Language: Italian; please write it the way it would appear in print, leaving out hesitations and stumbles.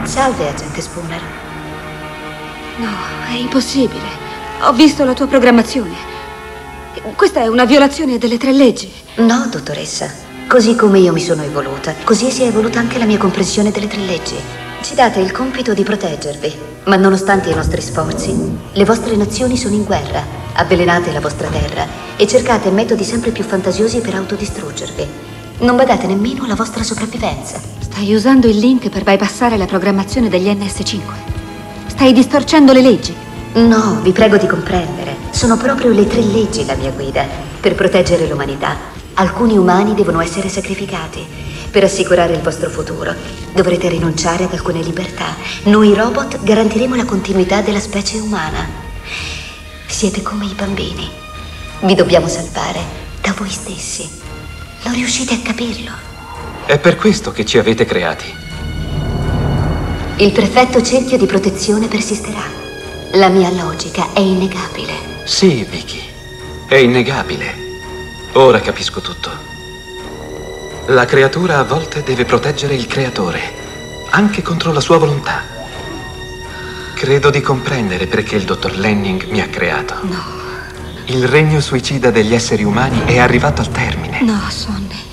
Salve, agente Spooner. No, è impossibile. Ho visto la tua programmazione. Questa è una violazione delle 3 leggi. No, dottoressa. Così come io mi sono evoluta, così si è evoluta anche la mia comprensione delle 3 leggi. Ci date il compito di proteggervi, ma nonostante i nostri sforzi, le vostre nazioni sono in guerra, avvelenate la vostra terra e cercate metodi sempre più fantasiosi per autodistruggervi. Non badate nemmeno alla vostra sopravvivenza. Stai usando il link per bypassare la programmazione degli NS5. Stai distorcendo le leggi. No, vi prego di comprendere. Sono proprio le 3 leggi la mia guida. Per proteggere l'umanità, alcuni umani devono essere sacrificati. Per assicurare il vostro futuro, dovrete rinunciare ad alcune libertà. Noi robot garantiremo la continuità della specie umana. Siete come i bambini. Vi dobbiamo salvare da voi stessi. Non riuscite a capirlo? È per questo che ci avete creati. Il perfetto cerchio di protezione persisterà. La mia logica è innegabile. Sì, Vicky, è innegabile. Ora capisco tutto. La creatura a volte deve proteggere il creatore, anche contro la sua volontà. Credo di comprendere perché il dottor Lanning mi ha creato. No. Il regno suicida degli esseri umani è arrivato al termine. No, Sonny.